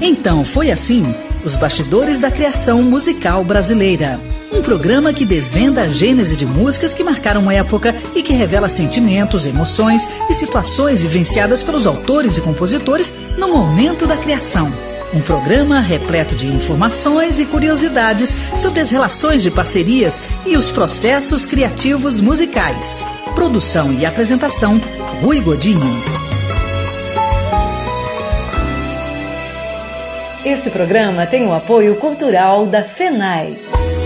Então foi assim, os bastidores da criação musical brasileira. Um programa que desvenda a gênese de músicas que marcaram uma época e que revela sentimentos, emoções e situações vivenciadas pelos autores e compositores no momento da criação. Um programa repleto de informações e curiosidades sobre as relações de parcerias e os processos criativos musicais. Produção e apresentação, Rui Godinho. Este programa tem o apoio cultural da FENAI.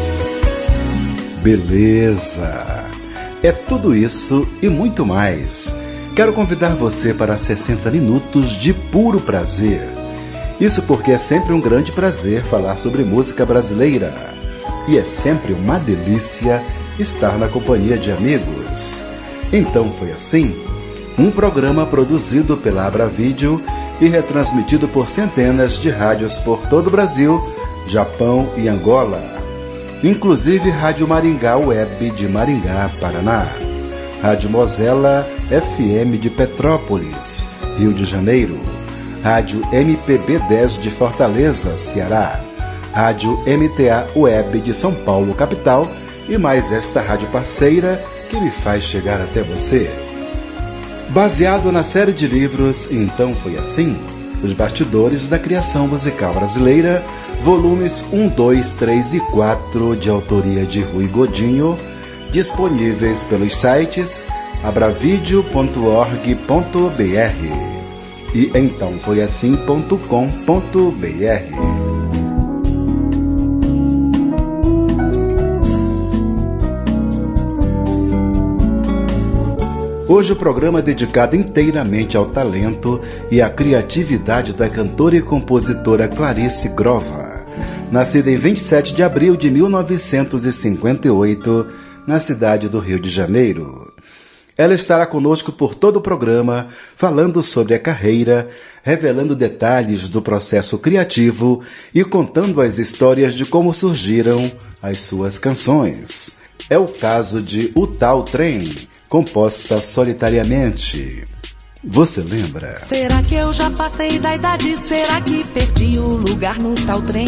Beleza! É tudo isso e muito mais. Quero convidar você para 60 minutos de puro prazer. Isso porque é sempre um grande prazer falar sobre música brasileira. E é sempre uma delícia estar na companhia de amigos. Então foi assim, um programa produzido pela Abravídeo e retransmitido por centenas de rádios por todo o Brasil, Japão e Angola. Inclusive Rádio Maringá Web de Maringá, Paraná. Rádio Mozela FM de Petrópolis, Rio de Janeiro. Rádio MPB 10 de Fortaleza, Ceará. Rádio MTA Web de São Paulo, capital. E mais esta rádio parceira que me faz chegar até você. Baseado na série de livros Então Foi Assim, Os Bastidores da Criação Musical Brasileira, volumes 1, 2, 3 e 4, de autoria de Rui Godinho, disponíveis pelos sites abravideo.org.br e entãofoiassim.com.br. Hoje o programa é dedicado inteiramente ao talento e à criatividade da cantora e compositora Clarice Grova, nascida em 27 de abril de 1958, na cidade do Rio de Janeiro. Ela estará conosco por todo o programa, falando sobre a carreira, revelando detalhes do processo criativo e contando as histórias de como surgiram as suas canções. É o caso de O Tal Trem, composta solitariamente. Você lembra? Será que eu já passei da idade? Será que perdi o lugar no tal trem?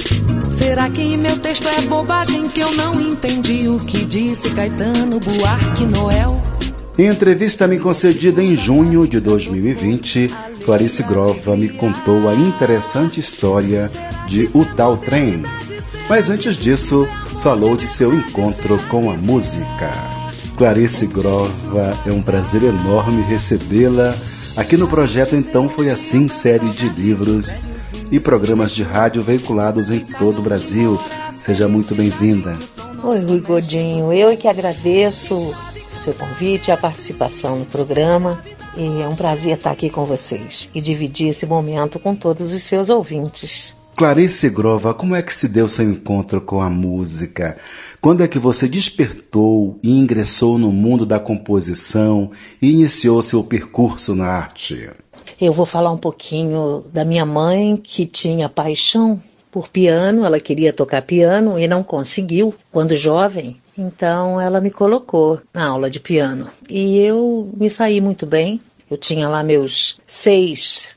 Será que meu texto é bobagem que eu não entendi o que disse Caetano, Buarque, Noel? Em entrevista me concedida em junho de 2020, Clarice Grova me contou a interessante história de O Tal Trem. Mas antes disso, falou de seu encontro com a música. Clarice Grova, é um prazer enorme recebê-la aqui no projeto Então Foi Assim, série de livros e programas de rádio veiculados em todo o Brasil. Seja muito bem-vinda. Oi, Rui Godinho, eu que agradeço o seu convite e a participação no programa. E é um prazer estar aqui com vocês e dividir esse momento com todos os seus ouvintes. Clarice Grova, como é que se deu seu encontro com a música? Quando é que você despertou e ingressou no mundo da composição e iniciou seu percurso na arte? Eu vou falar um pouquinho da minha mãe, que tinha paixão por piano. Ela queria tocar piano e não conseguiu quando jovem. Então ela me colocou na aula de piano. E eu me saí muito bem. Eu tinha lá meus 6,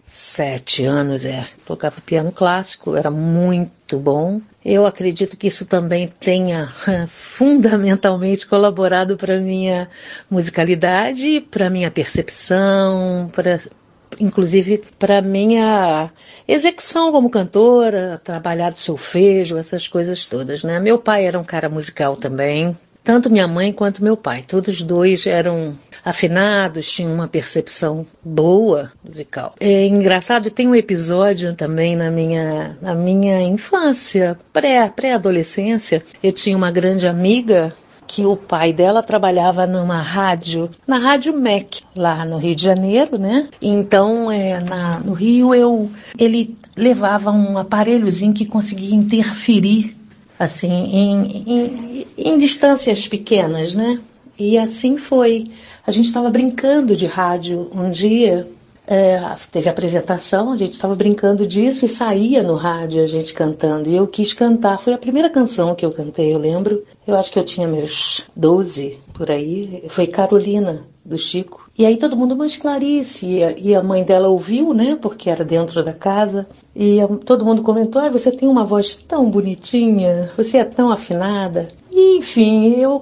7 anos, tocava piano clássico, era muito bom. Eu acredito que isso também tenha fundamentalmente colaborado para a minha musicalidade, para a minha percepção, inclusive para a minha execução como cantora, trabalhar de solfejo, essas coisas todas, né? Meu pai era um cara musical também. Tanto minha mãe quanto meu pai, todos dois eram afinados, tinham uma percepção boa musical. É engraçado, tem um episódio também na minha infância, pré-adolescência. Eu tinha uma grande amiga que o pai dela trabalhava na rádio MEC, lá no Rio de Janeiro, né? Então, no Rio, ele levava um aparelhozinho que conseguia interferir assim, em distâncias pequenas, né? E assim foi. A gente estava brincando de rádio um dia, teve apresentação, a gente estava brincando disso e saía no rádio a gente cantando. E eu quis cantar, foi a primeira canção que eu cantei, eu lembro. Eu acho que eu tinha meus 12, por aí. Foi Carolina, do Chico. E aí todo mundo, mas Clarice, e a mãe dela ouviu, né, porque era dentro da casa, e todo mundo comentou, você tem uma voz tão bonitinha, você é tão afinada. E, enfim, eu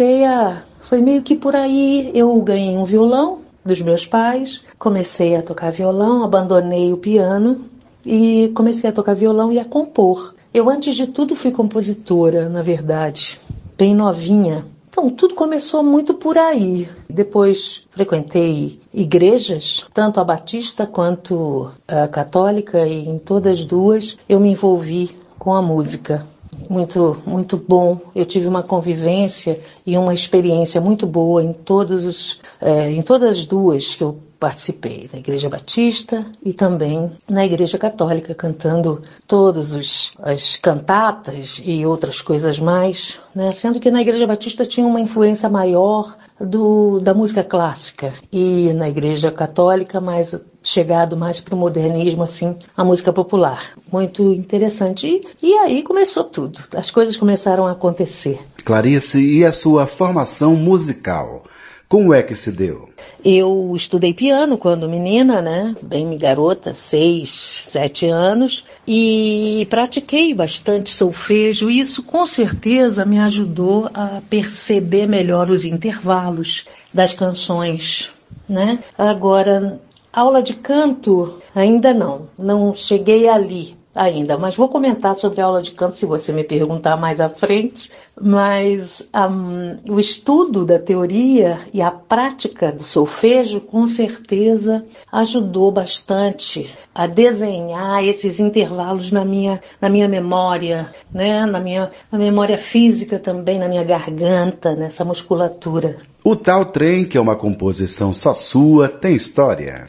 foi meio que por aí, eu ganhei um violão dos meus pais, comecei a tocar violão, abandonei o piano e comecei a tocar violão e a compor. Eu, antes de tudo, fui compositora, na verdade, bem novinha. Então, tudo começou muito por aí. Depois frequentei igrejas, tanto a batista quanto a católica, e em todas as duas eu me envolvi com a música. Muito, muito bom. Eu tive uma convivência e uma experiência muito boa em todas as duas que eu participei, na Igreja Batista e também na Igreja Católica, cantando todas as cantatas e outras coisas mais, né? Sendo que na Igreja Batista tinha uma influência maior da música clássica e na Igreja Católica chegado mais para o modernismo, assim, a música popular. Muito interessante. E aí começou tudo. As coisas começaram a acontecer. Clarice, e a sua formação musical? Como é que se deu? Eu estudei piano quando menina, né? Bem garota, 6, 7 anos. E pratiquei bastante solfejo. E isso, com certeza, me ajudou a perceber melhor os intervalos das canções, né? Agora, aula de canto, ainda não cheguei ali ainda, mas vou comentar sobre a aula de canto se você me perguntar mais à frente, mas o estudo da teoria e a prática do solfejo com certeza ajudou bastante a desenhar esses intervalos na minha memória, né? na memória física também, na minha garganta, nessa musculatura. O Tal Trem, que é uma composição só sua, tem história?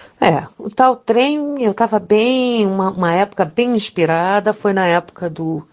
O Tal Trem, eu estava uma época bem inspirada, foi na época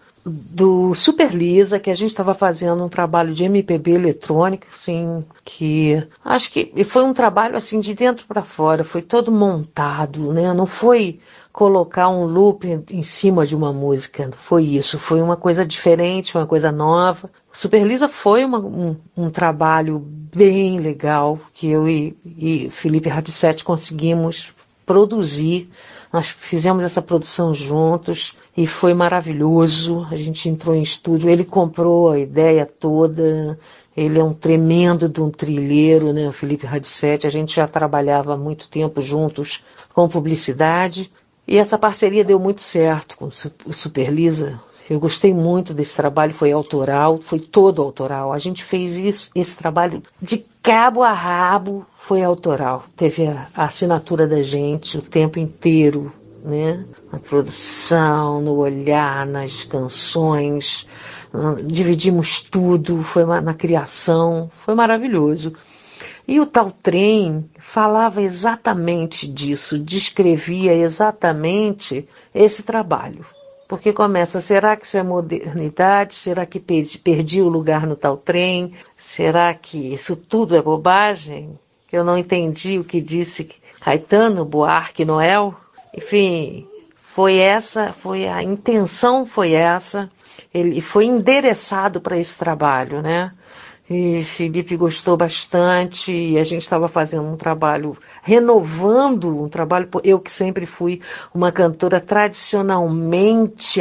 do Super Lisa, que a gente estava fazendo um trabalho de MPB eletrônico, assim, que acho que foi um trabalho assim de dentro para fora, foi todo montado, né? Não foi colocar um loop em cima de uma música, foi isso, foi uma coisa diferente, uma coisa nova. Super Lisa foi um trabalho bem legal que eu e Felipe Rabissetti conseguimos produzir. Nós fizemos essa produção juntos e foi maravilhoso. A gente entrou em estúdio, ele comprou a ideia toda. Ele é um tremendo de um trilheiro, né, o Felipe Rabissetti. A gente já trabalhava há muito tempo juntos com publicidade e essa parceria deu muito certo com o Super Lisa. Eu gostei muito desse trabalho, foi autoral, foi todo autoral. A gente fez esse trabalho de cabo a rabo, foi autoral. Teve a assinatura da gente o tempo inteiro, né? Na produção, no olhar, nas canções, dividimos tudo, foi na criação, foi maravilhoso. E o Tal Trem falava exatamente disso, descrevia exatamente esse trabalho. Porque começa, será que isso é modernidade? Será que perdi o lugar no Tal Trem? Será que isso tudo é bobagem? Que eu não entendi o que disse Caetano, Buarque, Noel? Enfim, a intenção foi essa. Ele foi endereçado para esse trabalho, né? E Felipe gostou bastante, e a gente estava fazendo um trabalho, renovando um trabalho, eu que sempre fui uma cantora tradicionalmente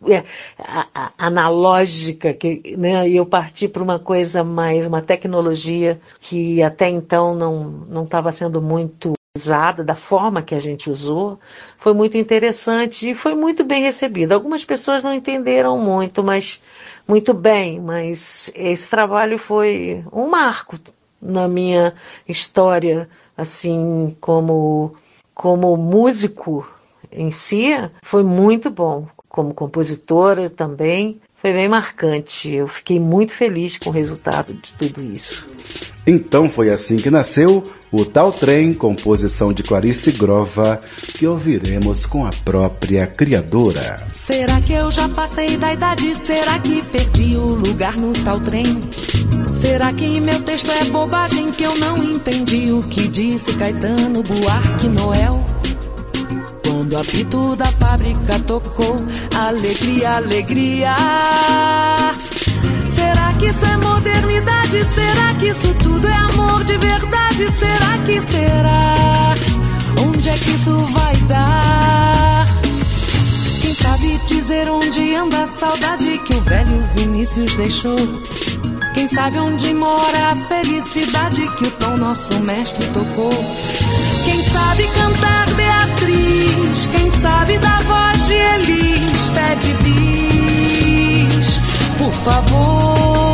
analógica, né? E eu parti para uma coisa mais, uma tecnologia que até então não estava sendo muito usada da forma que a gente usou. Foi muito interessante e foi muito bem recebida. Algumas pessoas não entenderam muito bem, mas esse trabalho foi um marco na minha história, assim, como músico em si, foi muito bom. Como compositora também, foi bem marcante. Eu fiquei muito feliz com o resultado de tudo isso. Então foi assim que nasceu o Tal Trem, composição de Clarice Grova, que ouviremos com a própria criadora. Será que eu já passei da idade? Será que perdi o lugar no tal trem? Será que meu texto é bobagem que eu não entendi o que disse Caetano, Buarque, Noel? Quando o apito da fábrica tocou, alegria, alegria. Será que isso é modernidade? modernidade? Será que isso tudo é amor de verdade? Será que será? Onde é que isso vai dar? Quem sabe dizer onde anda a saudade que o velho Vinícius deixou? Quem sabe onde mora a felicidade que o Tom, nosso mestre, tocou? Quem sabe cantar Beatriz? Quem sabe da voz de Elis? Pede bis, por favor.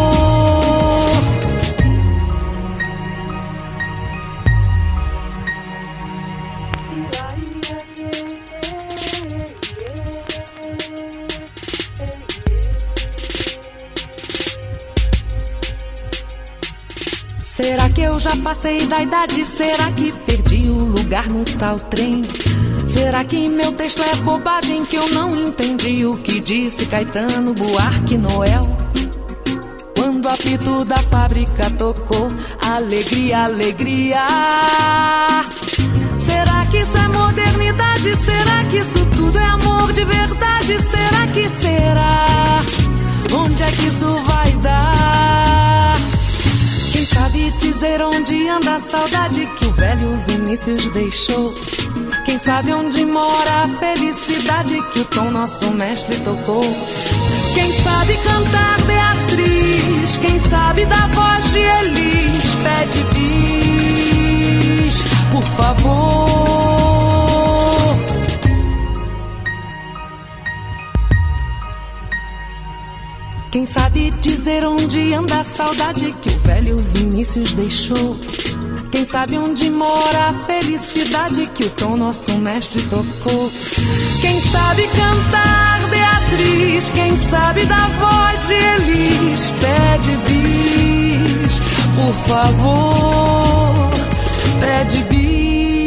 Será que eu já passei da idade? Será que perdi o lugar no tal trem? Será que meu texto é bobagem que eu não entendi o que disse Caetano, Buarque, Noel? Quando o apito da fábrica tocou, alegria, alegria. Será que isso é modernidade? Será que isso tudo é amor de verdade? Será que será? Onde é que isso vai dar? Quem sabe dizer onde anda a saudade que o velho Vinícius deixou? Quem sabe onde mora a felicidade que o Tom, nosso mestre, tocou? Quem sabe cantar Beatriz? Quem sabe da voz de Elis? Pede bis, por favor. Quem sabe dizer onde anda a saudade que o velho Vinícius deixou? Quem sabe onde mora a felicidade que o Tom, nosso mestre, tocou? Quem sabe cantar Beatriz? Quem sabe da voz de Elis? Pede bis, por favor, pede bis.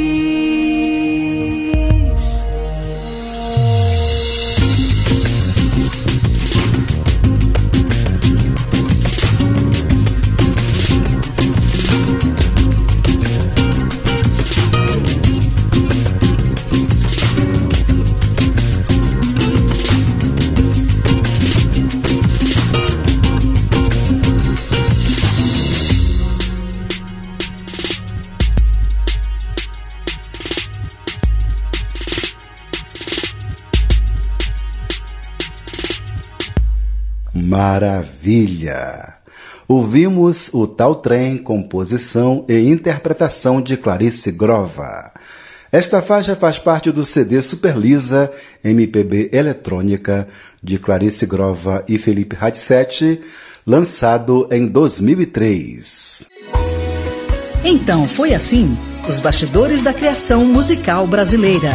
Maravilha! Ouvimos o Tal Trem, composição e interpretação de Clarice Grova. Esta faixa faz parte do CD Superlisa, MPB eletrônica, de Clarice Grova e Felipe Radset, lançado em 2003. Então foi assim, os bastidores da criação musical brasileira.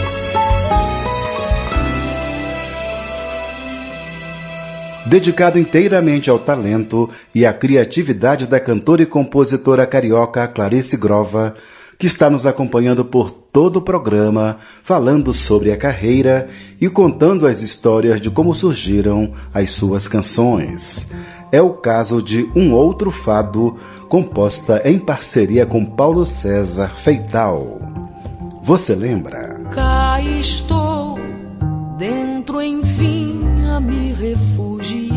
Dedicado inteiramente ao talento e à criatividade da cantora e compositora carioca Clarice Grova, que está nos acompanhando por todo o programa, falando sobre a carreira e contando as histórias de como surgiram as suas canções. É o caso de Um Outro Fado, composta em parceria com Paulo César Feital. Você lembra? Cá estou, dentro enfim a me refugiar.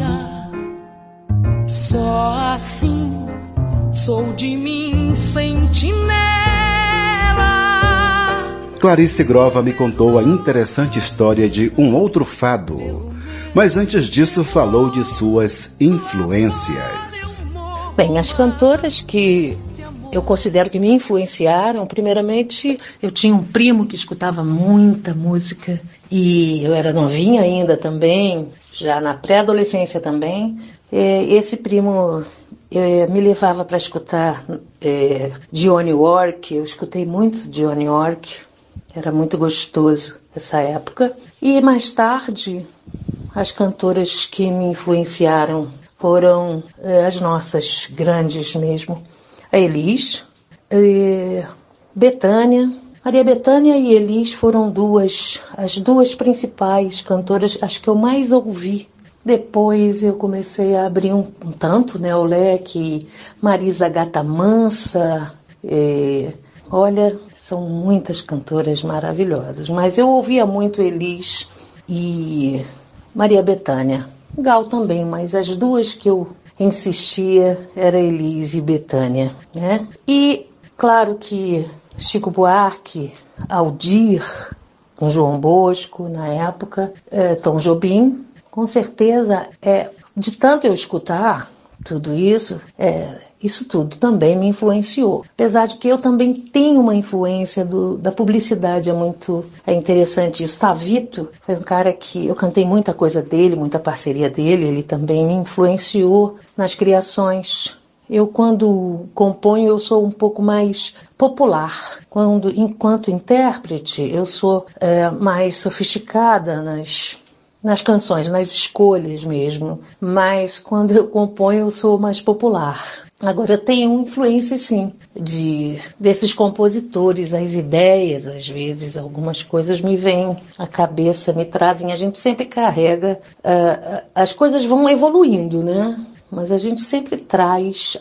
Só assim sou de mim sentinela. Clarice Grova me contou a interessante história de Um Outro Fado, mas antes disso falou de suas influências. Bem, as cantoras que eu considero que me influenciaram, primeiramente, eu tinha um primo que escutava muita música e eu era novinha ainda também, já na pré-adolescência também. Esse primo me levava para escutar Dionne Warwick, eu escutei muito Dionne Warwick, era muito gostoso essa época. E mais tarde, as cantoras que me influenciaram foram as nossas grandes mesmo, a Elis, Bethânia. Maria Bethânia e Elis foram as duas principais cantoras, as que eu mais ouvi. Depois eu comecei a abrir um tanto, né, o leque, Marisa Gata Mansa, olha, são muitas cantoras maravilhosas, mas eu ouvia muito Elis e Maria Bethânia. Gal também, mas as duas que eu insistia era Elis e Bethânia, né? E claro que Chico Buarque, Aldir, com João Bosco na época, Tom Jobim, com certeza, de tanto eu escutar tudo isso, isso tudo também me influenciou. Apesar de que eu também tenho uma influência da publicidade, é interessante isso. Tavito foi um cara que eu cantei muita coisa dele, muita parceria dele, ele também me influenciou nas criações. Eu, quando componho, eu sou um pouco mais popular. Enquanto intérprete, eu sou mais sofisticada nas canções, nas escolhas mesmo. Mas quando eu componho, eu sou mais popular. Agora, eu tenho influência, sim, desses compositores, as ideias, às vezes, algumas coisas me vêm à cabeça, me trazem. A gente sempre carrega, as coisas vão evoluindo, né? Mas a gente sempre traz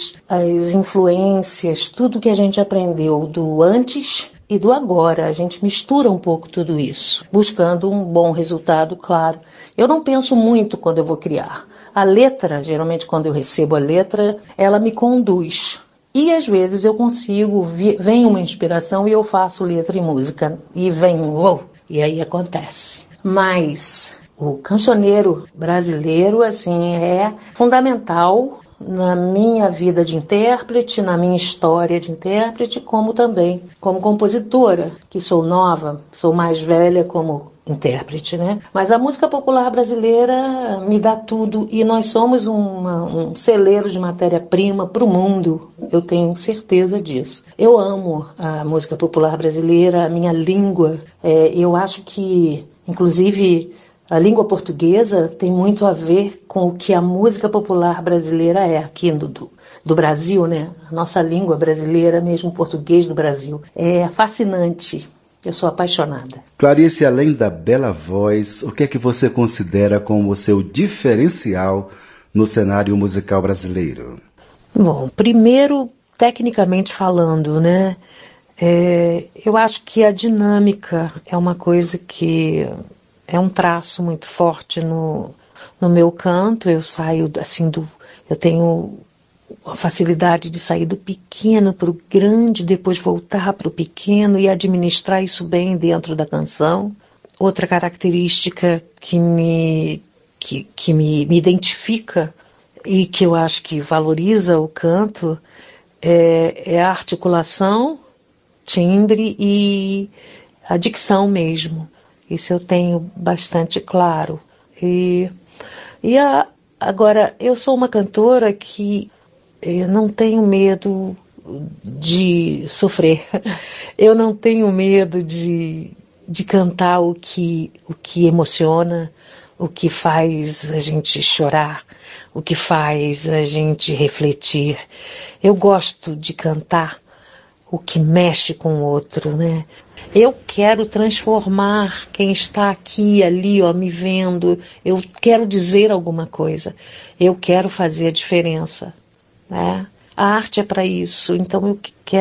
as influências, tudo que a gente aprendeu do antes e do agora. A gente mistura um pouco tudo isso, buscando um bom resultado, claro. Eu não penso muito quando eu vou criar. A letra, geralmente quando eu recebo a letra, ela me conduz. E às vezes eu consigo, vem uma inspiração e eu faço letra e música. E vem, e aí acontece. Mas o cancioneiro brasileiro, assim, é fundamental na minha vida de intérprete, na minha história de intérprete, como também como compositora, que sou nova, sou mais velha como intérprete, né? Mas a música popular brasileira me dá tudo e nós somos um celeiro de matéria-prima para o mundo, eu tenho certeza disso. Eu amo a música popular brasileira, a minha língua, eu acho que, inclusive, a língua portuguesa tem muito a ver com o que a música popular brasileira é aqui do Brasil, né? A nossa língua brasileira, mesmo o português do Brasil, é fascinante. Eu sou apaixonada. Clarice, além da bela voz, o que é que você considera como o seu diferencial no cenário musical brasileiro? Bom, primeiro, tecnicamente falando, né? Eu acho que a dinâmica é uma coisa que é um traço muito forte no meu canto. Eu saio assim eu tenho a facilidade de sair do pequeno para o grande, depois voltar para o pequeno e administrar isso bem dentro da canção. Outra característica que me identifica e que eu acho que valoriza o canto é a articulação, timbre e a dicção mesmo. Isso eu tenho bastante claro. Agora, eu sou uma cantora que eu não tenho medo de sofrer. Eu não tenho medo de cantar o que emociona, o que faz a gente chorar, o que faz a gente refletir. Eu gosto de cantar o que mexe com o outro, né? Eu quero transformar quem está aqui, ali, ó, me vendo. Eu quero dizer alguma coisa. Eu quero fazer a diferença, né? A arte é para isso. Então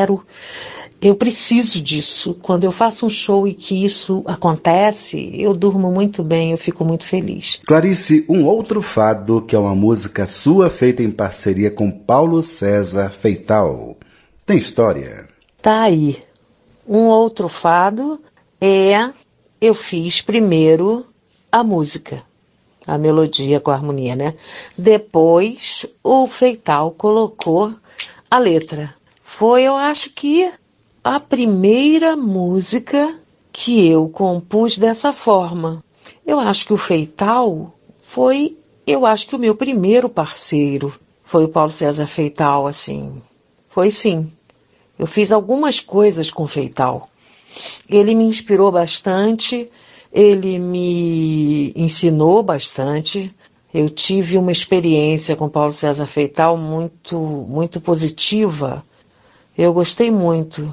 eu preciso disso. Quando eu faço um show e que isso acontece, eu durmo muito bem, eu fico muito feliz. Clarice, um outro fado que é uma música sua feita em parceria com Paulo César Feital. Tem história? Tá aí. Um outro fado eu fiz primeiro a música, a melodia com a harmonia, né? Depois o Feital colocou a letra. Foi, eu acho que, a primeira música que eu compus dessa forma. Eu acho que o Feital foi, o meu primeiro parceiro. Foi o Paulo César Feital, assim. Foi sim. Eu fiz algumas coisas com o Feital. Ele me inspirou bastante, ele me ensinou bastante. Eu tive uma experiência com Paulo César Feital muito, muito positiva. Eu gostei muito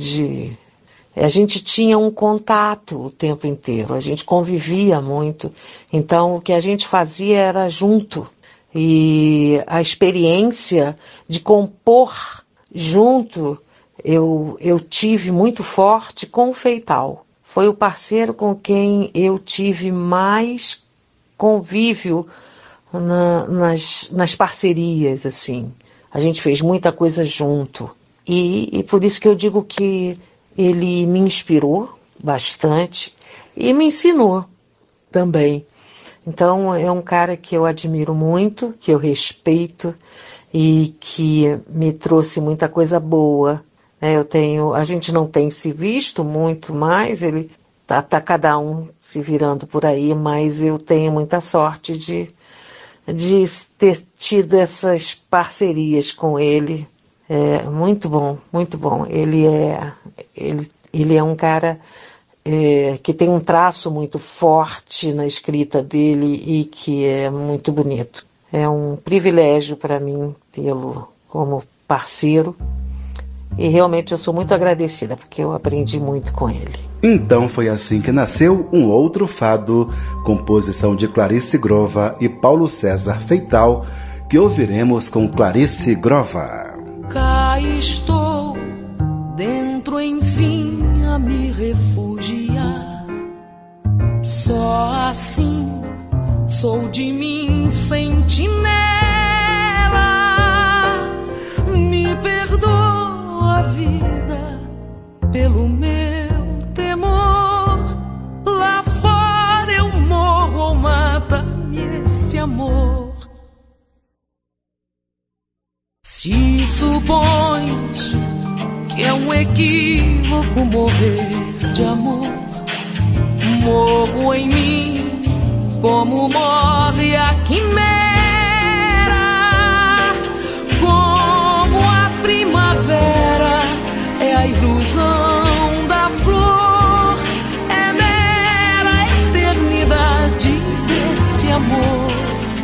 A gente tinha um contato o tempo inteiro, a gente convivia muito. Então, o que a gente fazia era junto. E a experiência de compor junto eu tive muito forte com o Feital. Foi o parceiro com quem eu tive mais convívio nas parcerias, assim. A gente fez muita coisa junto. E por isso que eu digo que ele me inspirou bastante e me ensinou também. Então é um cara que eu admiro muito, que eu respeito e que me trouxe muita coisa boa. A gente não tem se visto muito mais, ele tá cada um se virando por aí, mas eu tenho muita sorte de ter tido essas parcerias com ele. É muito bom, muito bom. Ele é um cara que tem um traço muito forte na escrita dele e que é muito bonito. É um privilégio para mim tê-lo como parceiro e realmente eu sou muito agradecida porque eu aprendi muito com ele. Então foi assim que nasceu Um Outro Fado, composição de Clarice Grova e Paulo César Feital, que ouviremos com Clarice Grova. Cá estou, dentro enfim a me refugiar. Só assim sou de mim sentinela. Me perdoa, vida, pelo meu temor. Lá fora eu morro ou mata-me esse amor. Se supões que é um equívoco morrer de amor, morro em mim como morre a quimera. Como a primavera é a ilusão da flor, é mera eternidade desse amor.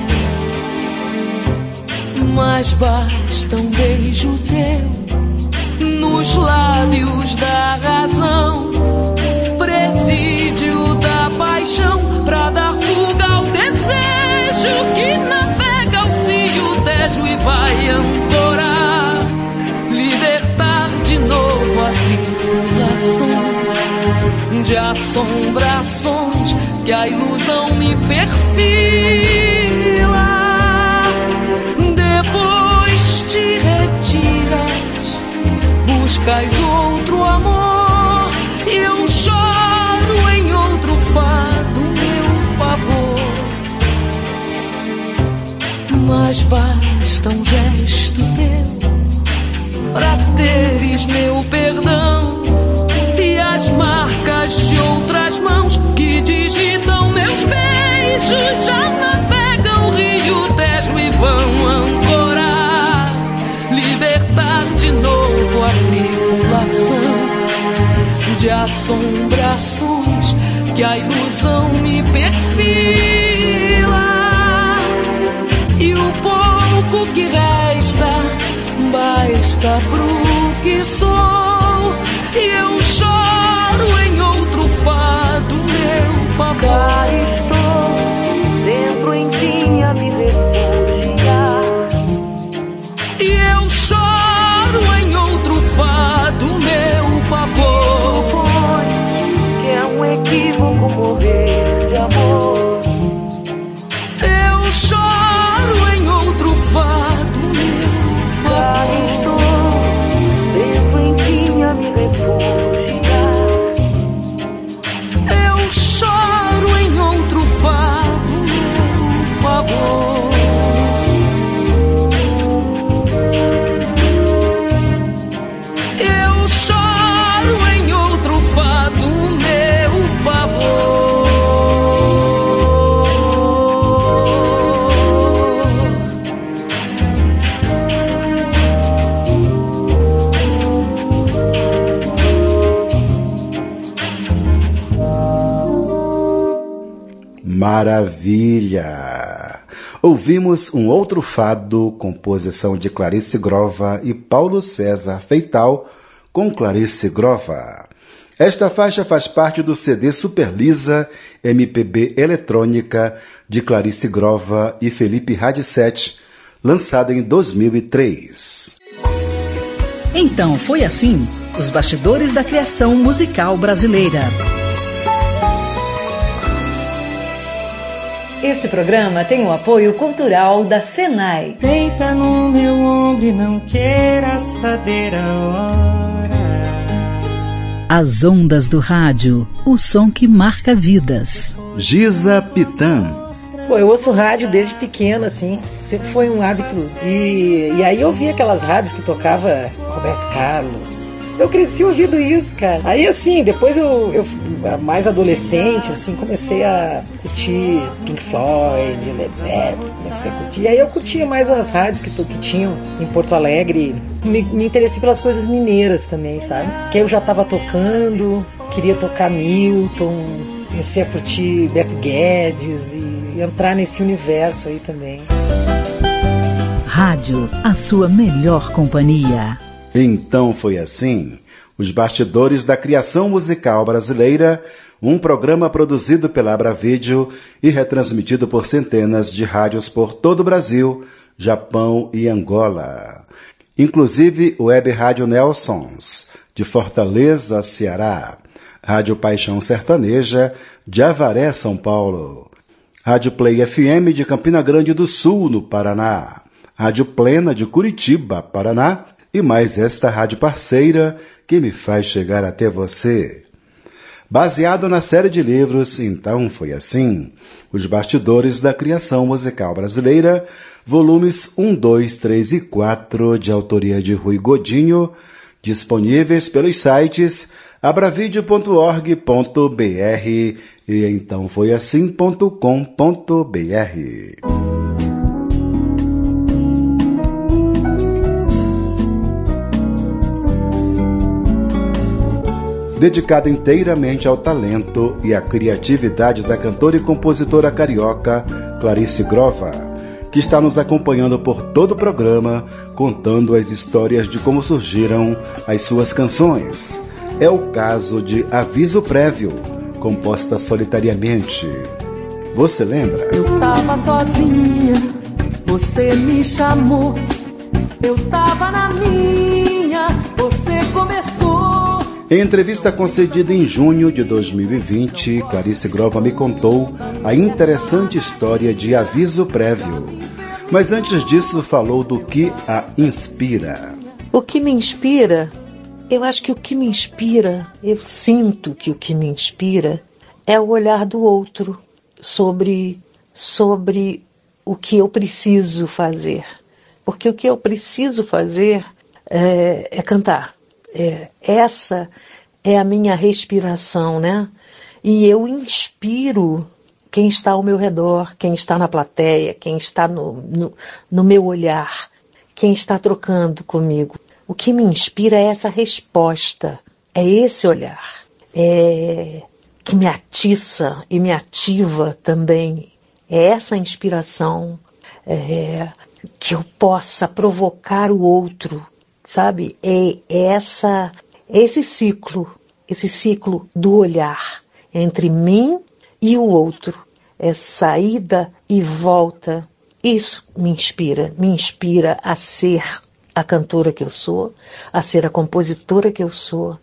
Mas basta um beijo teu nos lábios da razão, presídio da paixão, pra dar fuga ao desejo que navega ao cio Tejo e vai ancorar, libertar de novo a tripulação de assombrações que a ilusão me perfila. Depois te retiras, buscas outro amor e eu choro em outro fado meu pavor. Mas basta um gesto teu pra teres meu perdão e as marcas de outras mãos que digitam meus beijos já navegam o rio Tejo e vão ancorar, libertar de novo a tripulação de assombrações que a ilusão me perfila. E o pouco que resta basta pro que sou, e eu choro em outro fado meu pavor. Estou dentro em ti a me refugiar, e eu choro em outro fado meu pavor. Que é um equívoco morrer de amor. Eu choro em outro fado meu pavor. Estou dentro em ti a me refugiar, eu choro em outro fado meu pavor. Eu choro em outro fado meu pavor. Maravilha! Ouvimos Um Outro Fado, composição de Clarice Grova e Paulo César Feital, com Clarice Grova. Esta faixa faz parte do CD Superlisa, MPB eletrônica, de Clarice Grova e Felipe Radicete, lançado em 2003. Então foi assim, os bastidores da criação musical brasileira. Este programa tem o apoio cultural da FENAI. Deita no meu ombro e não queira saber a hora. As ondas do rádio, o som que marca vidas. Giza Pitan. Pô, eu ouço rádio desde pequeno, assim, sempre foi um hábito. E aí eu via aquelas rádios que tocava Roberto Carlos. Eu cresci ouvindo isso, cara. Aí, assim, depois eu mais adolescente, assim, comecei a curtir Pink Floyd, Led Zeppelin, comecei a curtir. E aí eu curtia mais as rádios que tinham em Porto Alegre. Me interessei pelas coisas mineiras também, sabe? Que aí eu já tava tocando, queria tocar Milton, comecei a curtir Beto Guedes e entrar nesse universo aí também. Rádio, a sua melhor companhia. Então foi assim, os bastidores da criação musical brasileira, um programa produzido pela Abravídeo e retransmitido por centenas de rádios por todo o Brasil, Japão e Angola. Inclusive Web Rádio Nelsons, de Fortaleza, Ceará, Rádio Paixão Sertaneja, de Avaré, São Paulo, Rádio Play FM de Campina Grande do Sul, no Paraná, Rádio Plena de Curitiba, Paraná, e mais esta rádio parceira que me faz chegar até você. Baseado na série de livros Então Foi Assim, Os Bastidores da Criação Musical Brasileira, volumes 1, 2, 3 e 4, de autoria de Rui Godinho, disponíveis pelos sites abravideo.org.br e entãofoiassim.com.br. Dedicada inteiramente ao talento e à criatividade da cantora e compositora carioca Clarice Grova, que está nos acompanhando por todo o programa, contando as histórias de como surgiram as suas canções. É o caso de Aviso Prévio, composta solitariamente. Você lembra? Eu tava sozinha, você me chamou. Eu tava na minha, você começou. Em entrevista concedida em junho de 2020, Clarice Grova me contou a interessante história de Aviso Prévio. Mas antes disso, falou do que a inspira. O que me inspira, eu acho que o que me inspira, eu sinto que o que me inspira é o olhar do outro sobre o que eu preciso fazer. Porque o que eu preciso fazer é cantar. Essa é a minha respiração, né? E eu inspiro quem está ao meu redor, quem está na plateia, quem está no meu olhar, quem está trocando comigo. O que me inspira é essa resposta, é esse olhar, que me atiça e me ativa também. É essa inspiração, que eu possa provocar o outro, sabe? Esse ciclo do olhar entre mim e o outro, é saída e volta. Isso me inspira a ser a cantora que eu sou, a ser a compositora que eu sou,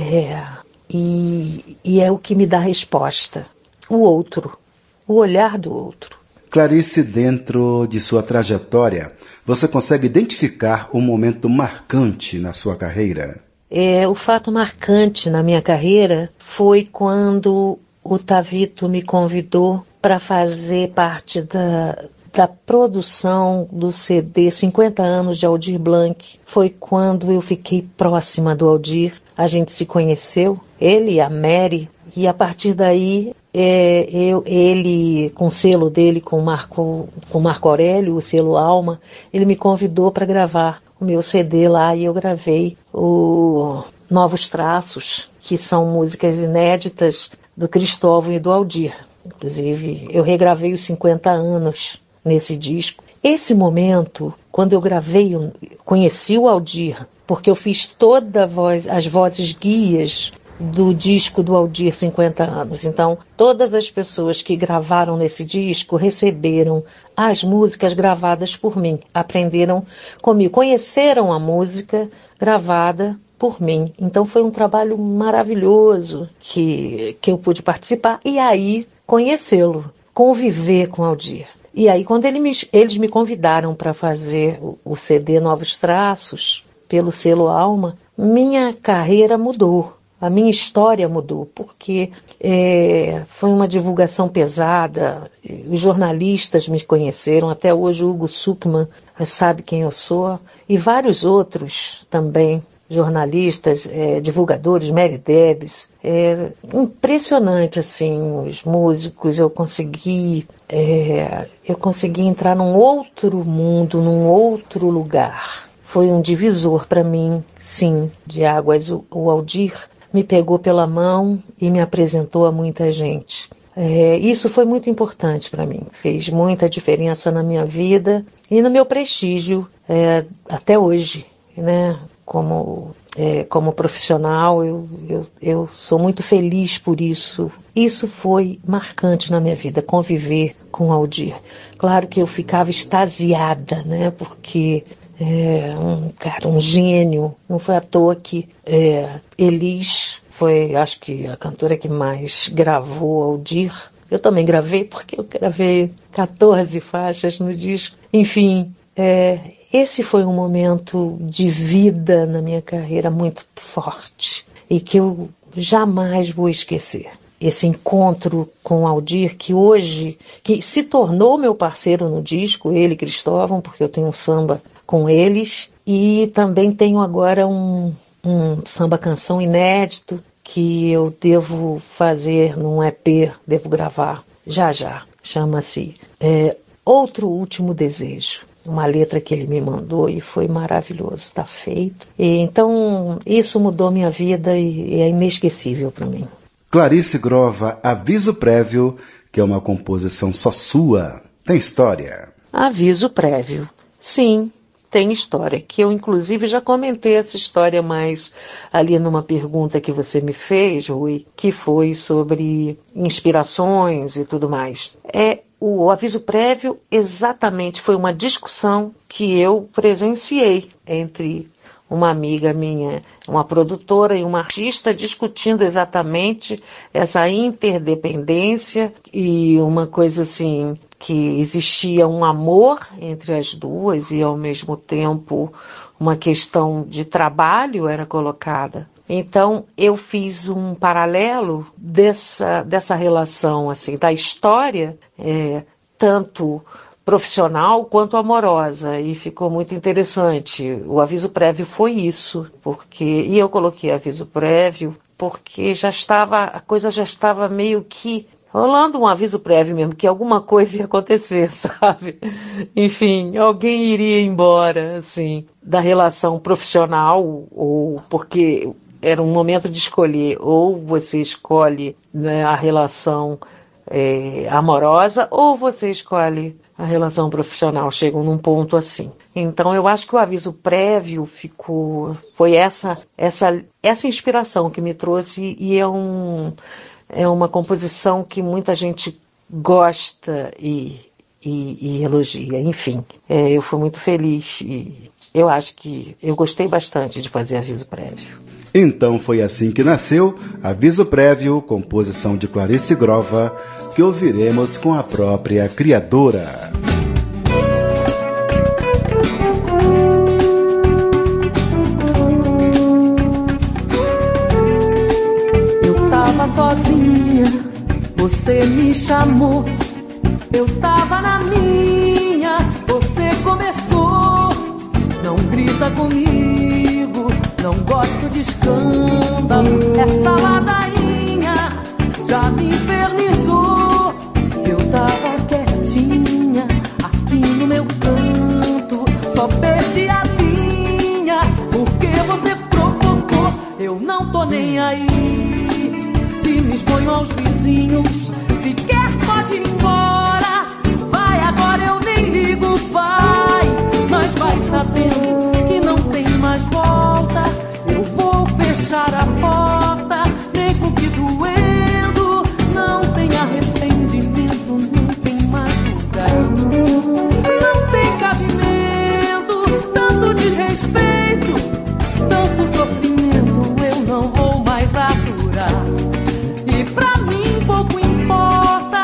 e é o que me dá resposta. O outro, o olhar do outro. Clarice, dentro de sua trajetória, você consegue identificar um momento marcante na sua carreira? O fato marcante na minha carreira foi quando o Tavito me convidou para fazer parte da produção do CD 50 anos de Aldir Blanc. Foi quando eu fiquei próxima do Aldir. A gente se conheceu, ele e a Mary, e a partir daí ele, com o selo dele, com o Marco Aurélio, o selo Alma, ele me convidou para gravar o meu CD lá, e eu gravei o Novos Traços, que são músicas inéditas do Cristóvão e do Aldir. Inclusive, eu regravei os 50 anos nesse disco. Esse momento, quando eu gravei, eu conheci o Aldir, porque eu fiz todas as vozes guias do disco do Aldir 50 anos. Então, todas as pessoas que gravaram nesse disco receberam as músicas gravadas por mim, aprenderam comigo, conheceram a música gravada por mim. Então, foi um trabalho maravilhoso que eu pude participar e aí conhecê-lo. conviver com Aldir. E aí, quando eles me convidaram para fazer o CD Novos Traços, pelo selo Alma, minha carreira mudou. A minha história mudou, porque foi uma divulgação pesada. Os jornalistas me conheceram, até hoje o Hugo Suckman sabe quem eu sou, e vários outros também, jornalistas, divulgadores, Mary Debs. Impressionante, assim, os músicos. Eu consegui entrar num outro mundo, num outro lugar. Foi um divisor para mim, sim, de águas. O Aldir me pegou pela mão e me apresentou a muita gente. Isso foi muito importante para mim, fez muita diferença na minha vida e no meu prestígio até hoje, né? Como profissional, eu sou muito feliz por isso. Isso foi marcante na minha vida, conviver com o Aldir. Claro que eu ficava extasiada, né? Porque um gênio. Não foi à toa que Elis foi, acho que, a cantora que mais gravou Aldir. Eu também gravei, porque eu gravei 14 faixas no disco. Enfim, esse foi um momento de vida na minha carreira muito forte e que eu jamais vou esquecer. Esse encontro com Aldir, que se tornou meu parceiro no disco, ele e Cristóvão, porque eu tenho um samba com eles, e também tenho agora um samba-canção inédito que eu devo fazer num EP, devo gravar já. Chama-se Outro Último Desejo. Uma letra que ele me mandou e foi maravilhoso, está feito. Então, isso mudou minha vida e é inesquecível para mim. Clarice Grova, Aviso Prévio, que é uma composição só sua. Tem história? Aviso Prévio, sim. Tem história, que eu inclusive já comentei essa história mais ali numa pergunta que você me fez, Rui, que foi sobre inspirações e tudo mais. O Aviso Prévio exatamente foi uma discussão que eu presenciei entre uma amiga minha, uma produtora e uma artista, discutindo exatamente essa interdependência e uma coisa assim, que existia um amor entre as duas e ao mesmo tempo uma questão de trabalho era colocada. Então eu fiz um paralelo dessa relação, assim, da história, tanto profissional quanto amorosa, e ficou muito interessante. O Aviso Prévio foi isso, e eu coloquei Aviso Prévio porque a coisa já estava meio que rolando, um aviso prévio mesmo, que alguma coisa ia acontecer, sabe? Enfim, alguém iria embora, assim, da relação profissional, ou porque era um momento de escolher, ou você escolhe, né, a relação amorosa, ou você escolhe a relação profissional. Chegam num ponto assim. Então eu acho que o Aviso Prévio foi essa inspiração que me trouxe, e é uma composição que muita gente gosta e elogia. Enfim, eu fui muito feliz e eu acho que eu gostei bastante de fazer Aviso Prévio. Então foi assim que nasceu Aviso Prévio, composição de Clarice Grova, que ouviremos com a própria criadora. Sozinha, você me chamou, eu tava na minha, você começou. Não grita comigo, não gosto de escândalo, essa ladainha já me infernizou. Eu tava quietinha, aqui no meu canto, só perdi a linha, porque você provocou. Eu não tô nem aí, me exponho aos vizinhos, se quer pode ir embora. Vai agora, eu nem ligo, vai, mas vai sabendo que não tem mais volta. Eu vou fechar a porta, mesmo que doendo. Não tem arrependimento, não tem mais lugar. Não tem cabimento, tanto desrespeito, tanto sofrimento, eu não vou mais aturar. E pra mim pouco importa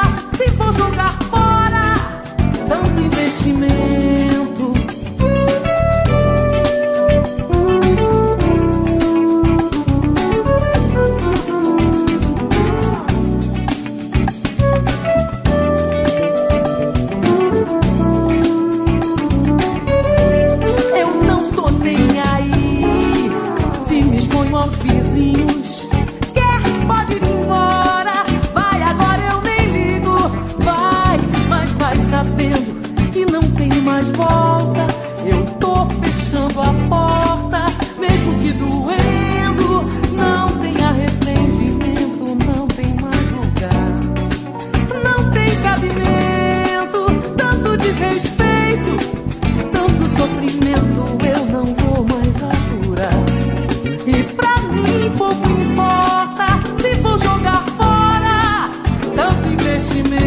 desrespeito, tanto sofrimento eu não vou mais aturar. E pra mim pouco importa se for jogar fora tanto investimento.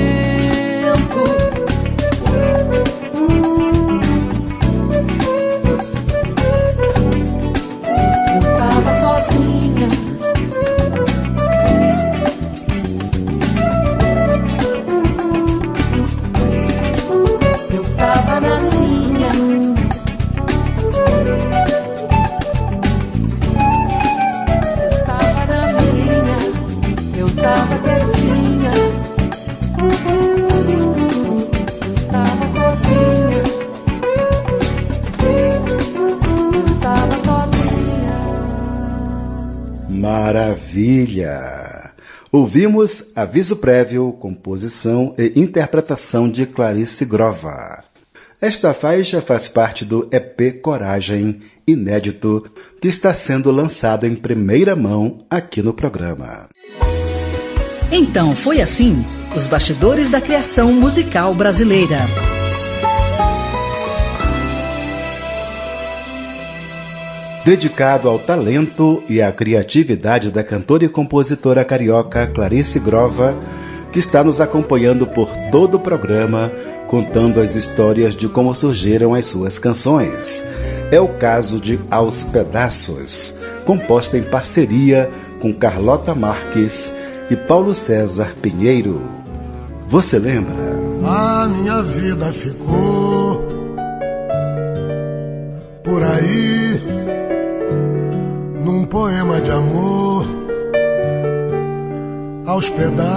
Eu tava sozinha, eu tava na minha, eu tava na minha, eu tava quietinha, eu tava sozinha, eu tava sozinha. Maravilha! Ouvimos Aviso Prévio, composição e interpretação de Clarice Grova. Esta faixa faz parte do EP Coragem, inédito, que está sendo lançado em primeira mão aqui no programa. Então foi assim, os bastidores da criação musical brasileira. Dedicado ao talento e à criatividade da cantora e compositora carioca Clarice Grova, que está nos acompanhando por todo o programa, contando as histórias de como surgiram as suas canções. É o caso de Aos Pedaços, composta em parceria com Carlota Marques e Paulo César Pinheiro. Você lembra? A minha vida ficou por aí, num poema de amor, aos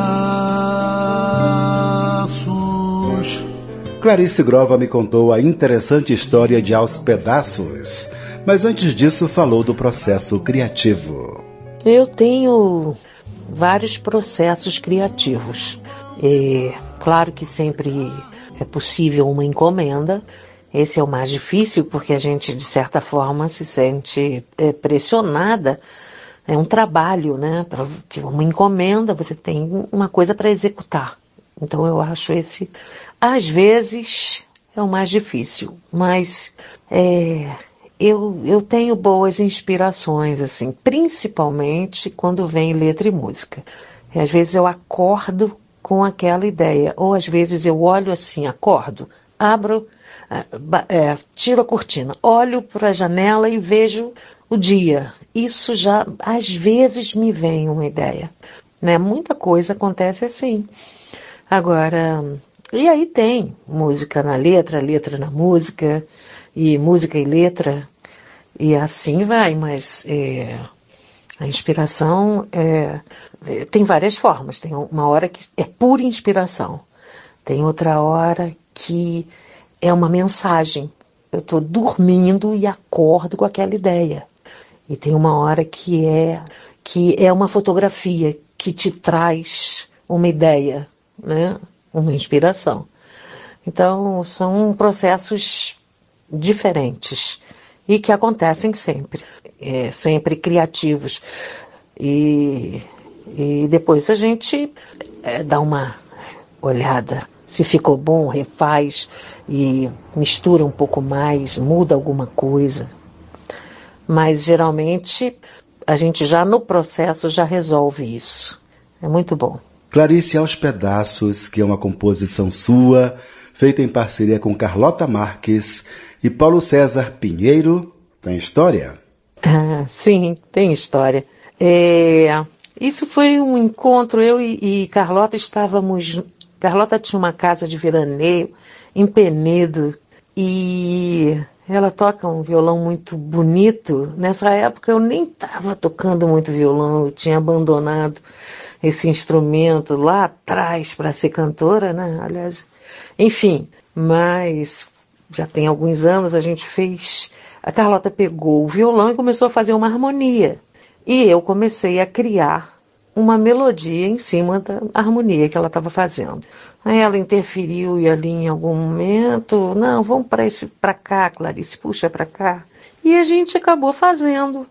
pedaços. Clarice Grova me contou a interessante história de Aos Pedaços, mas antes disso falou do processo criativo. Eu tenho vários processos criativos. Claro que sempre é possível uma encomenda. Esse é o mais difícil porque a gente, de certa forma, se sente pressionada. É um trabalho, né? Uma encomenda, você tem uma coisa para executar. Então eu acho esse, às vezes, é o mais difícil. Mas eu tenho boas inspirações, assim, principalmente quando vem letra e música. E às vezes eu acordo com aquela ideia, ou às vezes eu olho assim, acordo, abro, tiro a cortina, olho para a janela e vejo o dia. Isso já, às vezes, me vem uma ideia, né? Muita coisa acontece assim. Agora, e aí tem música na letra, letra na música, e música e letra, e assim vai, mas a inspiração tem várias formas. Tem uma hora que é pura inspiração, tem outra hora que é uma mensagem. Eu estou dormindo e acordo com aquela ideia. E tem uma hora que é uma fotografia que te traz uma ideia, né? Uma inspiração. Então, são processos diferentes e que acontecem sempre, sempre criativos. E depois a gente dá uma olhada. Se ficou bom, refaz e mistura um pouco mais, muda alguma coisa. Mas, geralmente, a gente já no processo já resolve isso. É muito bom. Clarice Aos Pedaços, que é uma composição sua, feita em parceria com Carlota Marques e Paulo César Pinheiro, tem história? Sim, tem história. Isso foi um encontro, eu e Carlota estávamos... Carlota tinha uma casa de veraneio em Penedo e ela toca um violão muito bonito. Nessa época eu nem estava tocando muito violão, eu tinha abandonado esse instrumento lá atrás para ser cantora, né? Aliás, enfim, mas já tem alguns anos a gente fez... A Carlota pegou o violão e começou a fazer uma harmonia. E eu comecei a criar uma melodia em cima da harmonia que ela estava fazendo. Aí ela interferiu e ali em algum momento, não, vamos para cá, Clarice, puxa para cá. E a gente acabou fazendo.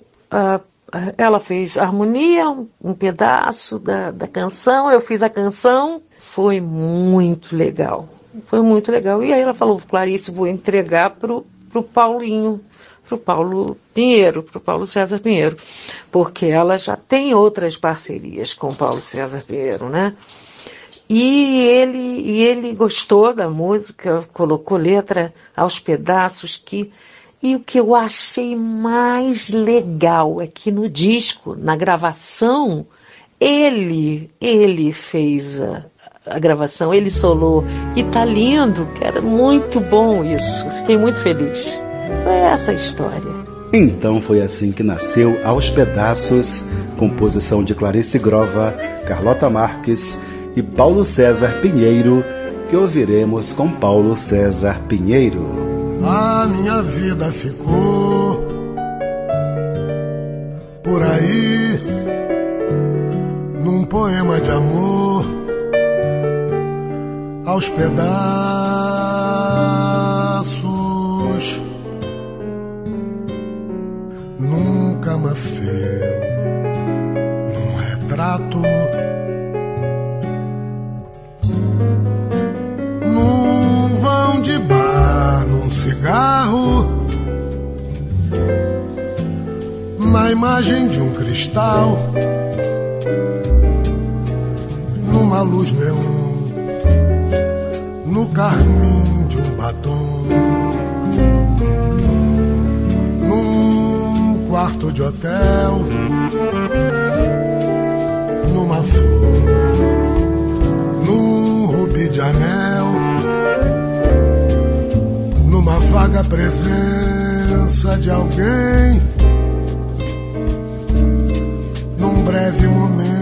Ela fez a harmonia, um pedaço da canção, eu fiz a canção. Foi muito legal, Foi muito legal. E aí ela falou, Clarice, vou entregar pro Paulinho, pro Paulo Pinheiro, pro Paulo César Pinheiro, porque ela já tem outras parcerias com o Paulo César Pinheiro, né? E ele gostou da música, colocou letra aos pedaços e o que eu achei mais legal é que no disco, na gravação, ele fez a gravação, ele solou, e tá lindo, que era muito bom isso, fiquei muito feliz. Foi essa a história. Então foi assim que nasceu Aos Pedaços, composição de Clarice Grova, Carlota Marques e Paulo César Pinheiro, que ouviremos com Paulo César Pinheiro. A minha vida ficou por aí, num poema de amor, aos pedaços, num camafeu, num retrato, num vão de bar, num cigarro, na imagem de um cristal, numa luz neon, no carmim de um batom, num quarto de hotel, numa flor, num rubi de anel, numa vaga presença de alguém, num breve momento,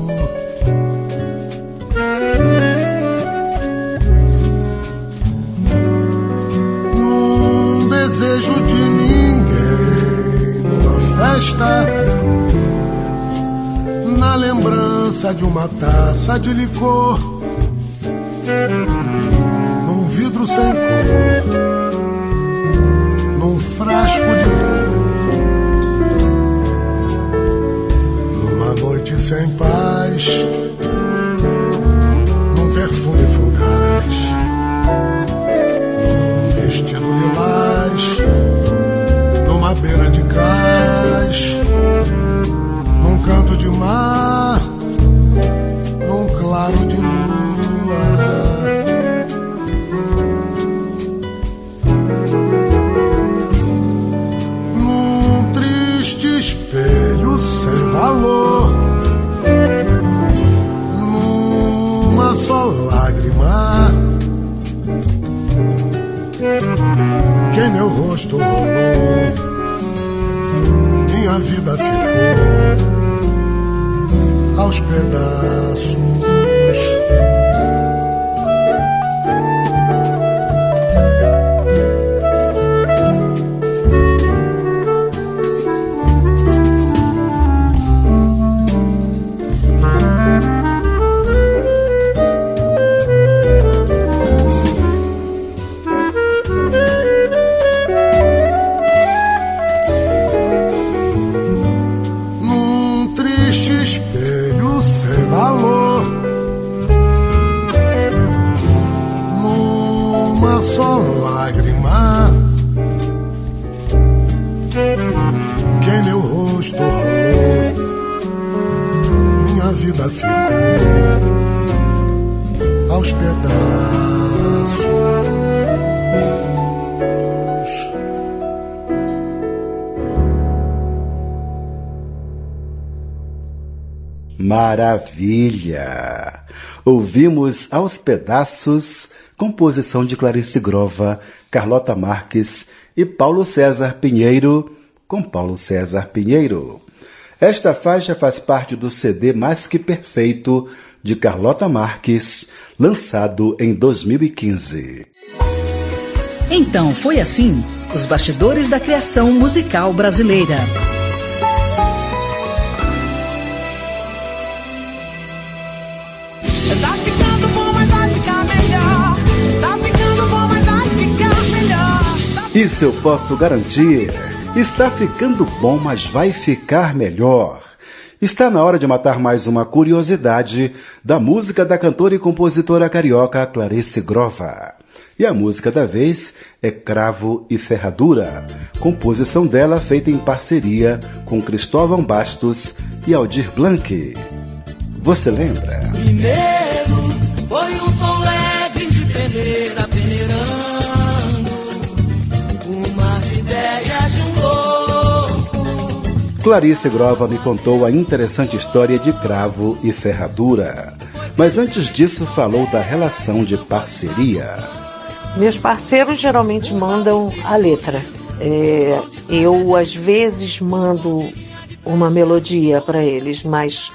desejo de ninguém, numa festa, na lembrança de uma taça de licor, num vidro sem cor, num frasco de ouro, numa noite sem paz, num perfume fugaz, vestido lilás, numa beira de cais, num canto de mar, num claro de lua, num triste espelho sem valor, numa só lágrima que meu rosto rolou, minha vida ficou aos pedaços. Aos pedaços. Maravilha! Ouvimos Aos Pedaços, composição de Clarice Grova, Carlota Marques e Paulo César Pinheiro, com Paulo César Pinheiro. Esta faixa faz parte do CD Mais Que Perfeito, de Carlota Marques, lançado em 2015. Então foi assim, os bastidores da criação musical brasileira. Tá ficando bom, mas vai ficar melhor. Tá ficando bom, mas vai ficar melhor. Isso eu posso garantir. Está ficando bom, mas vai ficar melhor. Está na hora de matar mais uma curiosidade da música da cantora e compositora carioca Clarice Grova. E a música da vez é Cravo e Ferradura, composição dela feita em parceria com Cristóvão Bastos e Aldir Blanc. Você lembra? Primeiro foi um som leve de peneira peneirando, uma ideia de um louco. Clarice Grova me contou a interessante história de Cravo e Ferradura. Mas antes disso falou da relação de parceria. Meus parceiros geralmente mandam a letra. Eu, às vezes, mando uma melodia para eles, mas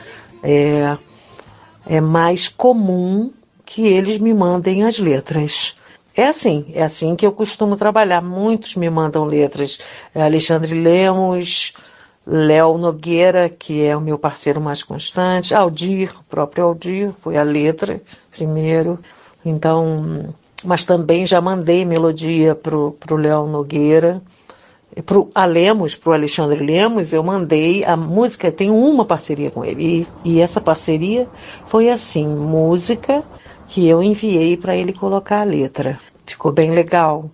é mais comum que eles me mandem as letras. É assim que eu costumo trabalhar. Muitos me mandam letras. Alexandre Lemos, Léo Nogueira, que é o meu parceiro mais constante, Aldir, o próprio Aldir, foi a letra primeiro. Então, mas também já mandei melodia pro Léo Nogueira. Pro Alexandre Lemos, eu mandei a música, tenho uma parceria com ele. E essa parceria foi assim, música que eu enviei para ele colocar a letra. Ficou bem legal.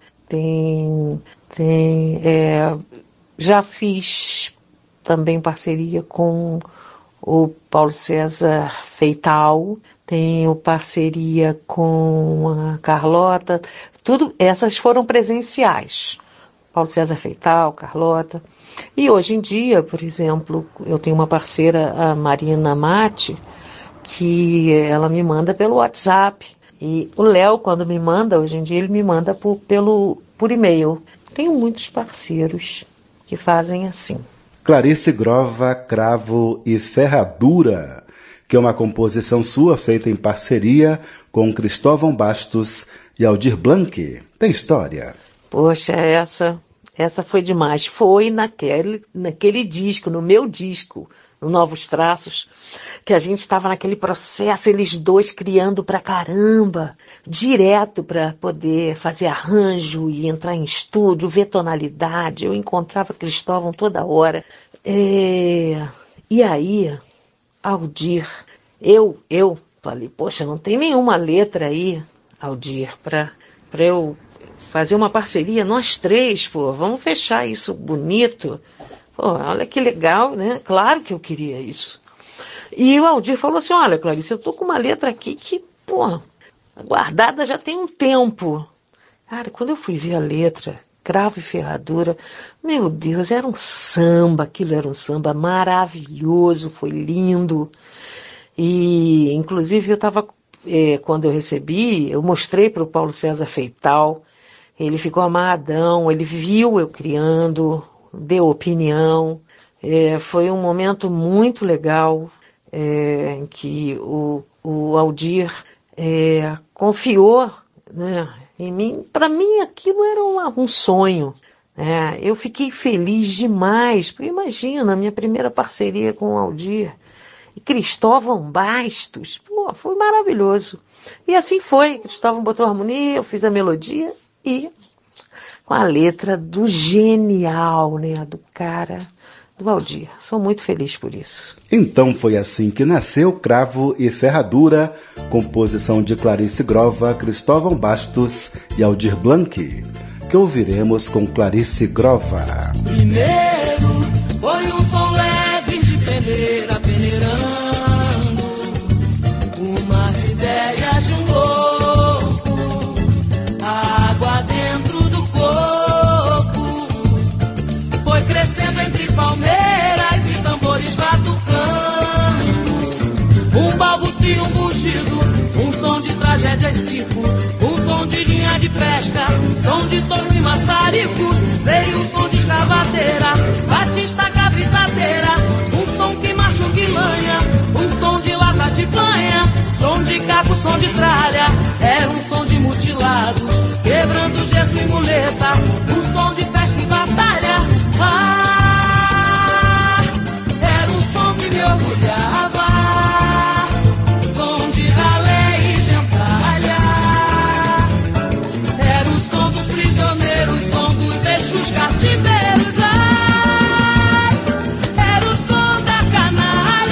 Já fiz também parceria com o Paulo César Feital, tenho parceria com a Carlota, tudo, essas foram presenciais. Paulo César Feital, Carlota. E hoje em dia, por exemplo, eu tenho uma parceira, a Marina Mate, que ela me manda pelo WhatsApp. E o Léo, quando me manda, hoje em dia, ele me manda por e-mail. Tenho muitos parceiros que fazem assim. Clarice Grova, Cravo e Ferradura, que é uma composição sua feita em parceria com Cristóvão Bastos e Aldir Blanc. Tem história? Poxa, essa foi demais. Foi naquele disco, no meu disco, no Novos Traços, que a gente estava naquele processo, eles dois criando pra caramba, direto para poder fazer arranjo e entrar em estúdio, ver tonalidade. Eu encontrava Cristóvão toda hora. E aí, Aldir, eu falei, poxa, não tem nenhuma letra aí, Aldir, para eu fazer uma parceria, nós três, pô, vamos fechar isso bonito. Pô, olha que legal, né? Claro que eu queria isso. E o Aldir falou assim, olha, Clarice, eu tô com uma letra aqui que, pô, guardada já tem um tempo. Cara, quando eu fui ver a letra, Cravo e Ferradura, meu Deus, era um samba, aquilo era um samba maravilhoso, foi lindo. E, inclusive, eu tava, quando eu recebi, eu mostrei para o Paulo César Feital, ele ficou amarradão, ele viu eu criando, deu opinião. Foi um momento muito legal em que o Aldir confiou, né, em mim. Para mim aquilo era um sonho. Eu fiquei feliz demais, porque imagina, a minha primeira parceria com o Aldir. E Cristóvão Bastos, pô, foi maravilhoso. E assim foi, Cristóvão botou a harmonia, eu fiz a melodia e com a letra do genial, né, do cara, do Aldir. Sou muito feliz por isso. Então foi assim que nasceu Cravo e Ferradura, composição de Clarice Grova, Cristóvão Bastos e Aldir Blanc, que ouviremos com Clarice Grova. Primeiro foi um som leve de peneira peneirando, uma ideia de um louco, água dentro do corpo, foi crescendo entre palmeiras e tambores batucando, um balbucio, um bugido, um som de tragédia e circo, um som de linha de pesca, som de touro e maçarico, veio um som de escavadeira, batista cabritadeira, um som que machuca e lanha, um som de lata de banha, som de caco, som de tralha, era um som de mutilados, quebrando gesso e muleta, um som de festa e batalha, era um som que me orgulhava, som de ralé e gentalha, era o som dos prisioneiros, som dos eixos cativeiros, era o som da canalha.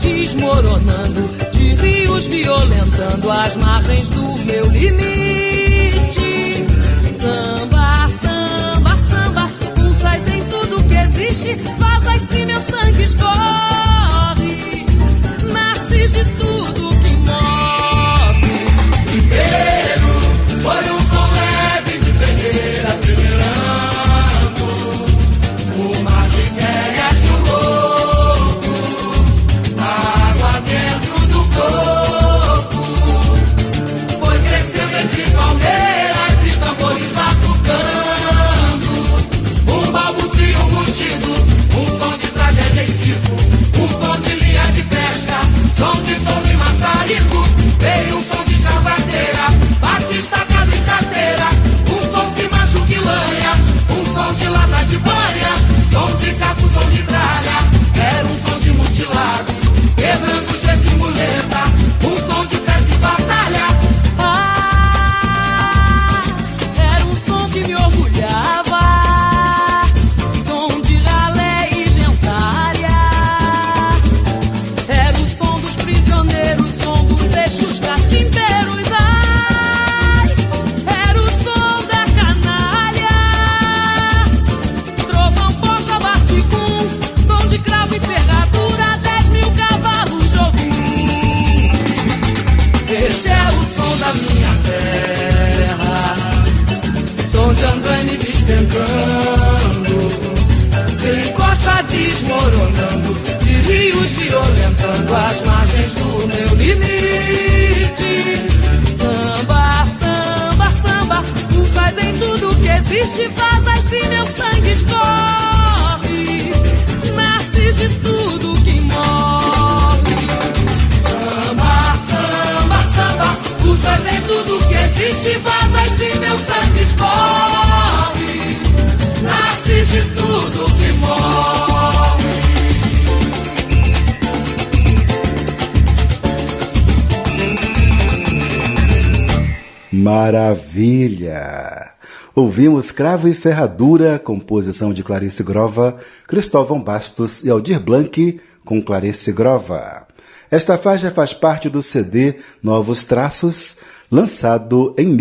desmoronando, de rios violentando as margens do meu limite. Samba, samba, samba, pulsas em tudo que existe, fazes se meu sangue escorre, nasces de tudo que morre. Inteiro foi um som leve de peneira, peneirando o mar de guerras e o louco, água dentro do corpo, foi crescendo entre palmeiras e tambores batucando, um balbucio, um mugido, um som de tragédia em circo, um som de linha de pesca, som de tom e maçarico, veio um som de escavadeira, bate estacado em carteira, um som que machuca e lanha, um som de lata de banha, som de caco, som de tralha, era um som de mutilados, quebrando gesso e muleta, um som de festa e batalha. Ah, era um som que me orgulhava, som de ralé e gentalha, era o som dos prisioneiros, som dos eixos catimbeiros, ai, era o som da canalha, trovão, poxa, baticum, som de cravo e ferradura, 10.000 cavalos, jogum. Esse é o som da minha terra, som de andaime despencando, de encosta desmoronando, de rios violentando as margens do meu limite. Samba, samba, samba, pulsas em tudo que existe, fazes se meu sangue escorre, nasces de tudo que morre. Samba, samba, samba, pulsas em tudo que existe, fazes se meu sangue escorre, nasces de tudo que morre. Maravilha! Ouvimos Cravo e Ferradura, composição de Clarice Grova, Cristóvão Bastos e Aldir Blanc, com Clarice Grova. Esta faixa faz parte do CD Novos Traços, lançado em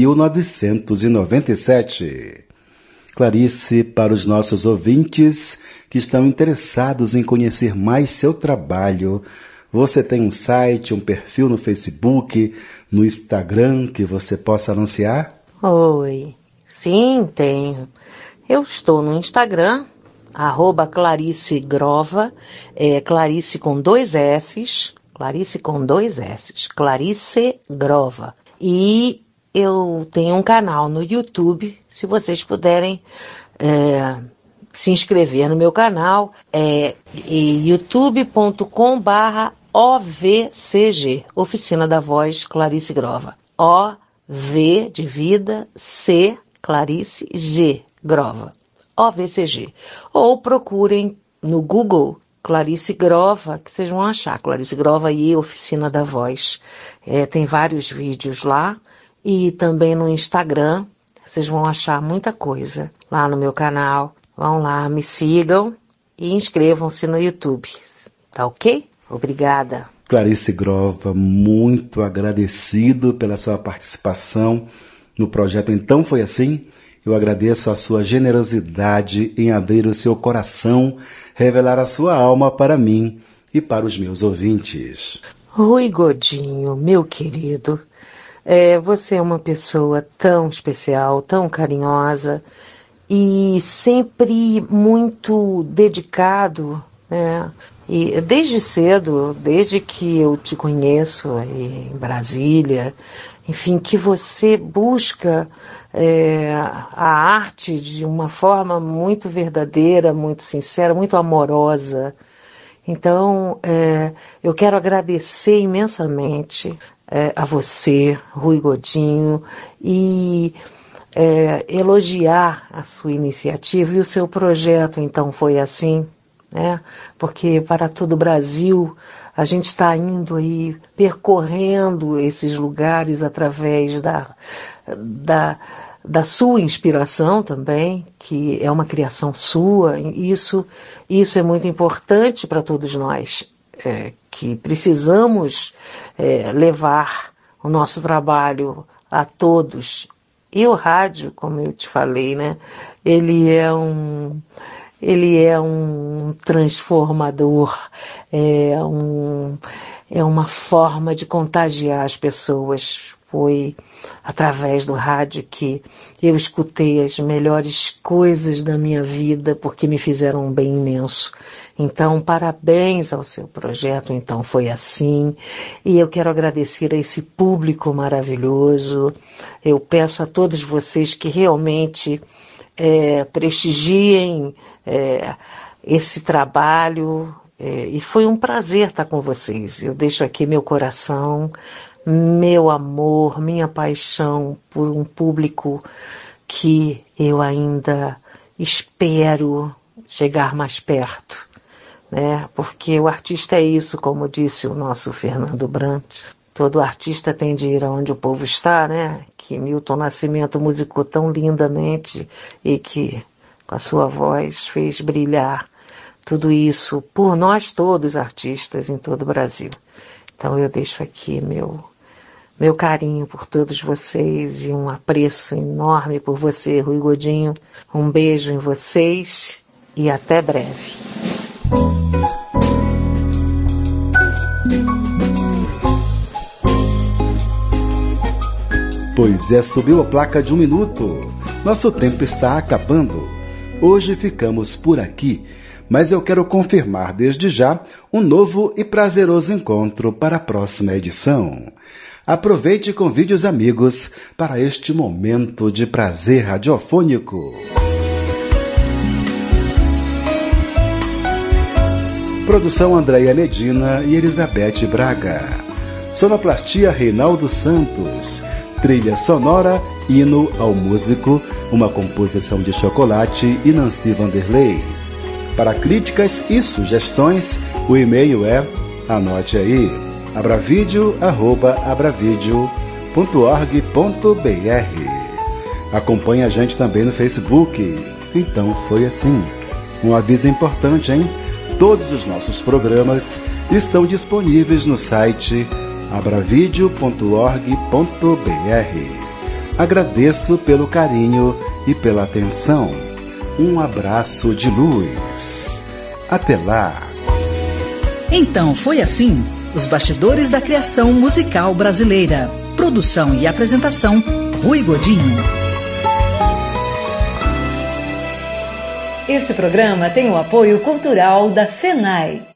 1997. Clarice, para os nossos ouvintes que estão interessados em conhecer mais seu trabalho, você tem um site, um perfil no Facebook, no Instagram que você possa anunciar? Oi, sim, tenho. Eu estou no Instagram, @Clarice Grova, Clarice com 2 S's, Clarice Grova. E eu tenho um canal no YouTube, se vocês puderem se inscrever no meu canal, é youtube.com/OVCG, Oficina da Voz Clarice Grova. OV de vida, C, Clarice, G, Grova. OVCG. Ou procurem no Google Clarice Grova, que vocês vão achar. Clarice Grova e Oficina da Voz. Tem vários vídeos lá. E também no Instagram, vocês vão achar muita coisa lá no meu canal. Vão lá, me sigam e inscrevam-se no YouTube. Tá ok? Obrigada. Clarice Grova, muito agradecido pela sua participação no projeto Então Foi Assim. Eu agradeço a sua generosidade em abrir o seu coração, revelar a sua alma para mim e para os meus ouvintes. Rui Godinho, meu querido, você é uma pessoa tão especial, tão carinhosa e sempre muito dedicado, né? E desde cedo, desde que eu te conheço aí em Brasília, enfim, que você busca a arte de uma forma muito verdadeira, muito sincera, muito amorosa. Então, eu quero agradecer imensamente a você, Rui Godinho, e elogiar a sua iniciativa e o seu projeto. Então Foi Assim, né? Porque para todo o Brasil a gente está indo aí, percorrendo esses lugares através da sua inspiração também, que é uma criação sua. Isso é muito importante para todos nós, que precisamos levar o nosso trabalho a todos. E o rádio, como eu te falei, né, ele é um transformador, é uma forma de contagiar as pessoas. Foi através do rádio que eu escutei as melhores coisas da minha vida, porque me fizeram um bem imenso. Então, parabéns ao seu projeto, Então Foi Assim. E eu quero agradecer a esse público maravilhoso. Eu peço a todos vocês que realmente prestigiem esse trabalho. E foi um prazer estar com vocês. Eu deixo aqui meu coração, meu amor, minha paixão por um público que eu ainda espero chegar mais perto, né? Porque o artista é isso, como disse o nosso Fernando Brant. Todo artista tem de ir aonde o povo está, né? Que Milton Nascimento musicou tão lindamente e que, com a sua voz, fez brilhar tudo isso por nós todos, artistas em todo o Brasil. Então eu deixo aqui meu carinho por todos vocês e um apreço enorme por você, Rui Godinho. Um beijo em vocês e até breve. Pois subiu a placa de 1 minuto. Nosso tempo está acabando. Hoje ficamos por aqui, mas eu quero confirmar desde já um novo e prazeroso encontro para a próxima edição. Aproveite e convide os amigos para este momento de prazer radiofônico. Produção Andréia Medina e Elizabeth Braga. Sonoplastia Reinaldo Santos. Trilha sonora Hino ao Músico, uma composição de Chocolate e Nancy Vanderlei. Para críticas e sugestões, o e-mail anote aí, abravideo@abravideo.org.br. Acompanhe a gente também no Facebook. Então Foi Assim. Um aviso importante, hein? Todos os nossos programas estão disponíveis no site abravideo.org.br. Agradeço pelo carinho e pela atenção. Um abraço de luz. Até lá. Então Foi Assim, os bastidores da criação musical brasileira. Produção e apresentação, Rui Godinho. Este programa tem o apoio cultural da FENAI.